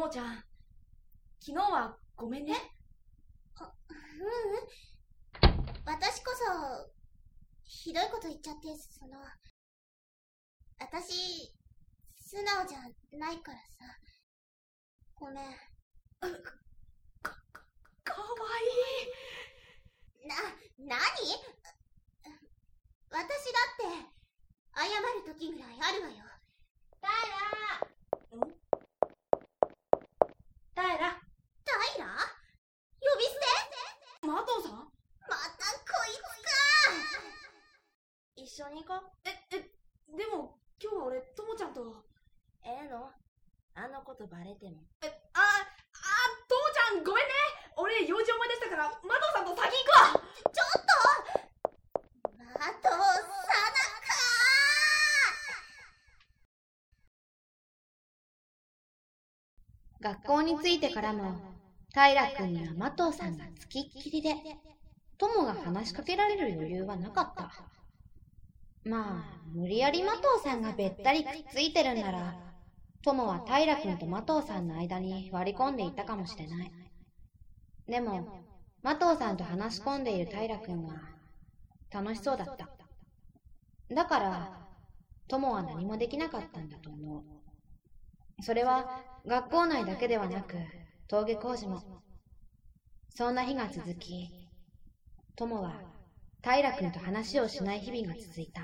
ちゃん、昨日はごめんね。 私こそひどいこと言っちゃって、私素直じゃないからさ、ごめん。 かわいい。 なに？私だって謝る時ぐらいあるわよ。 タイラ呼び捨て？ マトさん、 またこいつか。一緒に行こう。 でも今日は俺ともちゃんと。 あのことバレても。 ともちゃんごめんね。俺用事思い出したからマトさんと先行くわ。 ちょっとマトさな学校に着いてからも平君には麻藤さんがつきっきりで、友が話しかけられる余裕はなかった。まあ無理やり麻藤さんがべったりくっついてるんなら、友は平君と麻藤さんの間に割り込んでいったかもしれない。でも麻藤さんと話し込んでいる平君は楽しそうだった。だから友は何もできなかったんだと思う。それは学校内だけではなく登下校時も。そんな日が続き、友は平君と話をしない日々が続いた。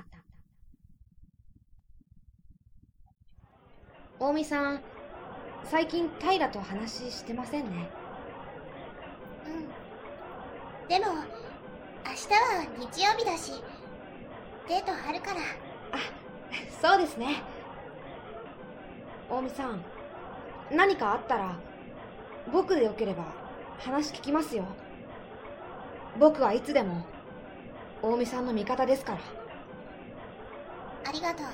大見さん、最近平と話してませんね。 でも明日は日曜日だし、デートあるから。 そうですね。大見さん、何かあったら僕でよければ話聞きますよ。僕はいつでも大見さんの味方ですから。 ありがとう。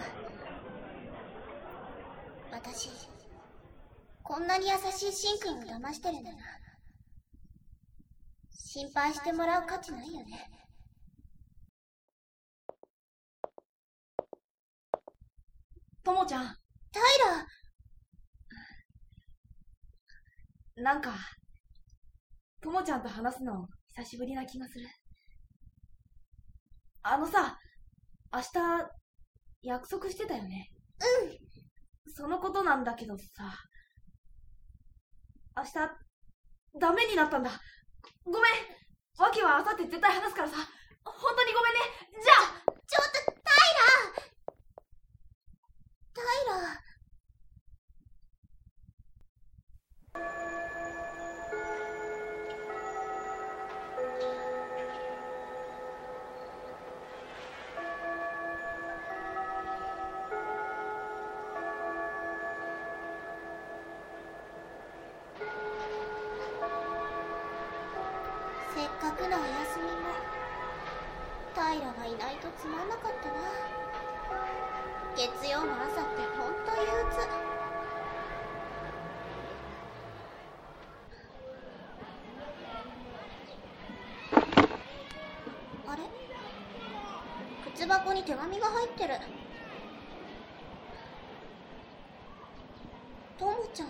私こんなに優しいしんくんを騙してるんだな。心配してもらう価値ないよね。 ともちゃん、 平！ なんかともちゃんと話すの久しぶりな気がする。さ、明日約束してたよね。そのことなんだけどさ、明日ダメになったんだ。ごめん。訳は明後日絶対話すからさ。本当にごめんね。じゃあ。 ちょっと平！せっかくのお休みも平がいないとつまんなかったな。月曜の朝ってほんと憂鬱。あれ？靴箱に手紙が入ってる。ともちゃんへ。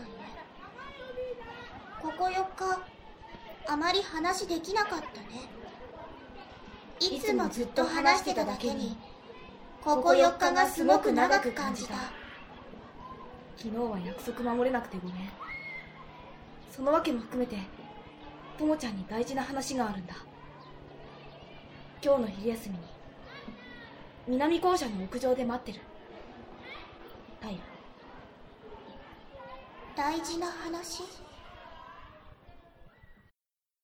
ここ4日あまり話できなかったね。いつもずっと話してただけに、ここ4日がすごく長く感じた。 昨日は約束守れなくてごめん。そのわけも含めてともちゃんに大事な話があるんだ。今日の昼休みに南校舎の屋上で待ってる。平。 大事な話？